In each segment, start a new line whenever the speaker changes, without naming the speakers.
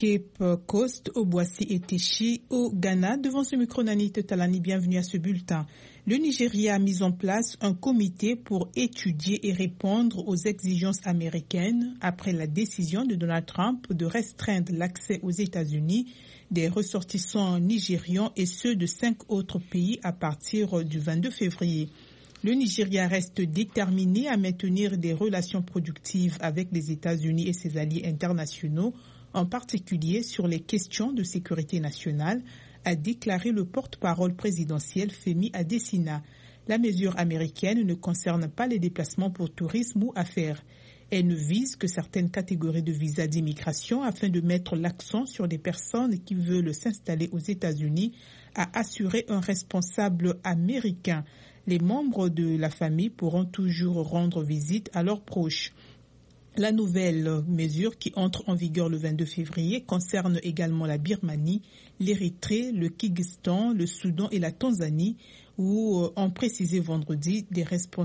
Cape Coast, Obuasi et Téchi au Ghana. Devant ce micro, Nani Talani, bienvenue à ce bulletin. Le Nigeria a mis en place un comité pour étudier et répondre aux exigences américaines après la décision de Donald Trump de restreindre l'accès aux États-Unis des ressortissants nigérians et ceux de 5 autres pays à partir du 22 février. Le Nigeria reste déterminé à maintenir des relations productives avec les États-Unis et ses alliés internationaux, en particulier sur les questions de sécurité nationale, a déclaré le porte-parole présidentiel Femi Adesina. La mesure américaine ne concerne pas les déplacements pour tourisme ou affaires. Elle ne vise que certaines catégories de visas d'immigration afin de mettre l'accent sur des personnes qui veulent s'installer aux États-Unis, a assuré un responsable américain. Les membres de la famille pourront toujours rendre visite à leurs proches. La nouvelle mesure qui entre en vigueur le 22 février concerne également la Birmanie, l'Érythrée, le Kyrgyzstan, le Soudan et la Tanzanie, où ont précisé vendredi les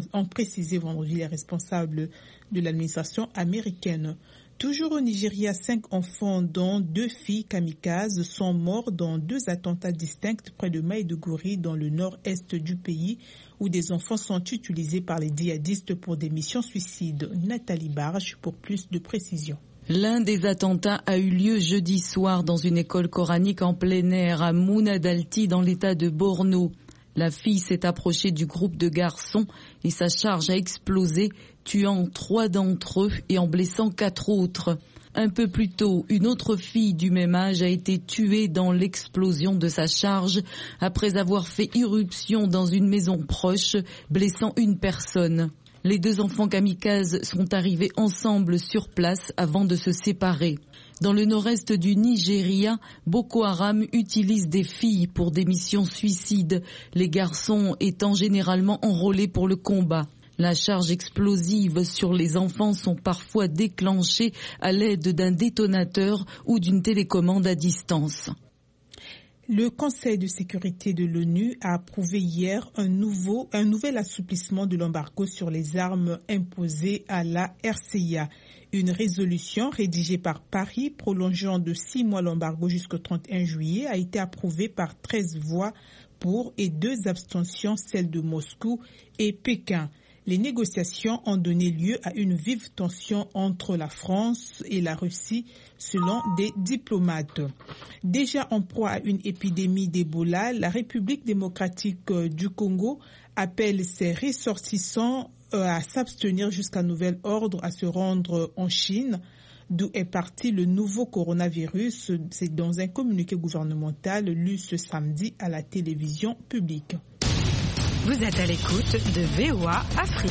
responsables de l'administration américaine. Toujours au Nigeria, 5 enfants, dont 2 filles kamikazes, sont morts dans 2 attentats distincts près de Maïdougouri, dans le nord-est du pays, où des enfants sont utilisés par les djihadistes pour des missions suicides. Nathalie Barge pour plus de précisions.
L'un des attentats a eu lieu jeudi soir dans une école coranique en plein air à Mounadalti dans l'état de Borno. La fille s'est approchée du groupe de garçons et sa charge a explosé, tuant 3 d'entre eux et en blessant 4 autres. Un peu plus tôt, une autre fille du même âge a été tuée dans l'explosion de sa charge après avoir fait irruption dans une maison proche, blessant une personne. Les 2 enfants kamikazes sont arrivés ensemble sur place avant de se séparer. Dans le nord-est du Nigeria, Boko Haram utilise des filles pour des missions suicides, les garçons étant généralement enrôlés pour le combat. La charge explosive sur les enfants sont parfois déclenchées à l'aide d'un détonateur ou d'une télécommande à distance.
Le Conseil de sécurité de l'ONU a approuvé hier un nouvel assouplissement de l'embargo sur les armes imposées à la RCA. Une résolution rédigée par Paris prolongeant de 6 mois l'embargo jusqu'au 31 juillet a été approuvée par 13 voix pour et 2 abstentions, celles de Moscou et Pékin. Les négociations ont donné lieu à une vive tension entre la France et la Russie, selon des diplomates. Déjà en proie à une épidémie d'Ebola, la République démocratique du Congo appelle ses ressortissants à s'abstenir jusqu'à nouvel ordre à se rendre en Chine, d'où est parti le nouveau coronavirus. C'est dans un communiqué gouvernemental lu ce samedi à la télévision publique.
Vous êtes à l'écoute de VOA Afrique.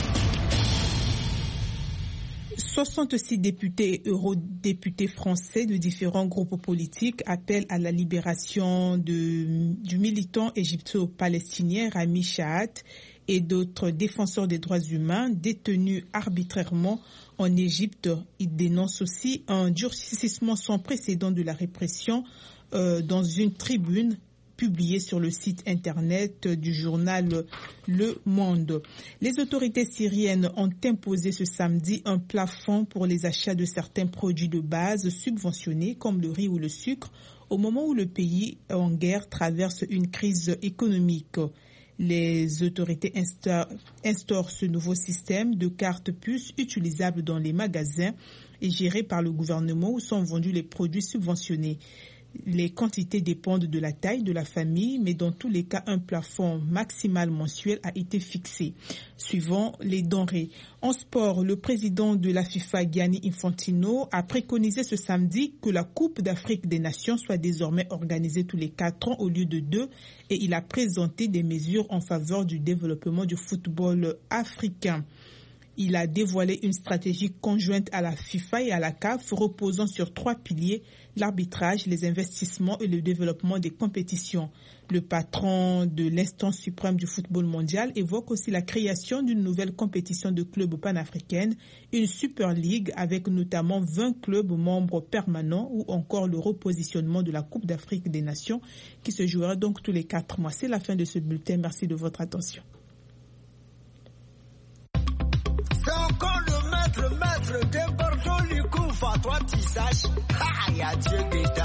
66 députés et eurodéputés français de différents groupes politiques appellent à la libération du militant égypto-palestinien Rami Shahat et d'autres défenseurs des droits humains détenus arbitrairement en Égypte. Ils dénoncent aussi un durcissement sans précédent de la répression dans une tribune publié sur le site internet du journal Le Monde. Les autorités syriennes ont imposé ce samedi un plafond pour les achats de certains produits de base subventionnés comme le riz ou le sucre au moment où le pays en guerre traverse une crise économique. Les autorités instaurent ce nouveau système de cartes puces utilisables dans les magasins et géré par le gouvernement où sont vendus les produits subventionnés. Les quantités dépendent de la taille de la famille, mais dans tous les cas, un plafond maximal mensuel a été fixé, suivant les denrées. En sport, le président de la FIFA, Gianni Infantino, a préconisé ce samedi que la Coupe d'Afrique des Nations soit désormais organisée tous les 4 ans au lieu de 2, et il a présenté des mesures en faveur du développement du football africain. Il a dévoilé une stratégie conjointe à la FIFA et à la CAF reposant sur 3 piliers, l'arbitrage, les investissements et le développement des compétitions. Le patron de l'instance suprême du football mondial évoque aussi la création d'une nouvelle compétition de clubs panafricaine, une Super League avec notamment 20 clubs membres permanents ou encore le repositionnement de la Coupe d'Afrique des Nations qui se jouera donc tous les 4 mois. C'est la fin de ce bulletin. Merci de votre attention.
C'est encore le maître maître de Bordeaux, lui couvre, toi tu saches. Ah, y'a Dieu dedans.